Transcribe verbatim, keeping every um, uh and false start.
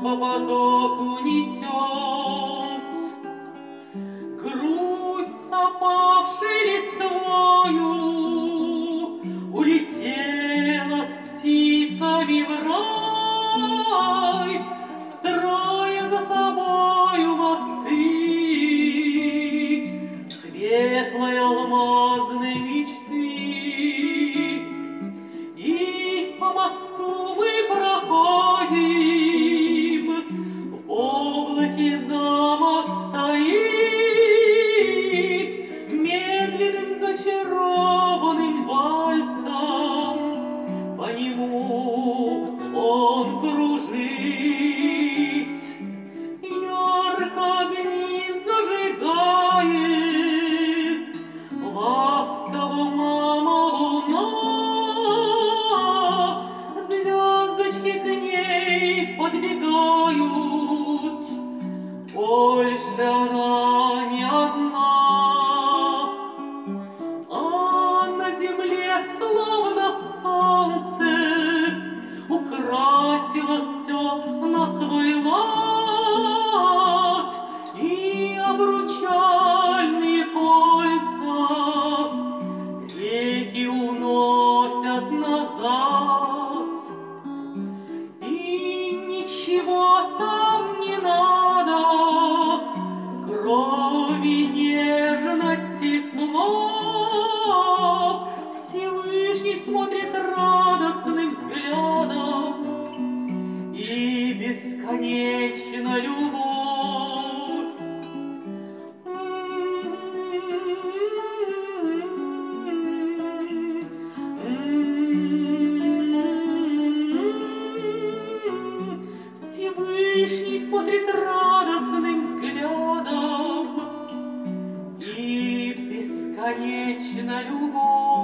по потоку несет. Грусть с опавшей листвою улетела с птицами в рай, строя за собою мосты светлой алмазной мечты. И по мосту мы проходим, в облаке замок стоит, медленным зачарованным вальсом по нему он кружит. Ярко огни зажигает, ласково мама луна, звездочки к ней подбегают, больше она не одна. А на земле словно солнце украсило все на свой лад, и обручальные кольца реки уносят назад. И ничего там не надо, кроме нежности слов. Всевышний смотрит радостным взглядом, и бесконечна любовь. Всевышний смотрит радостным взглядом, и бесконечна любовь.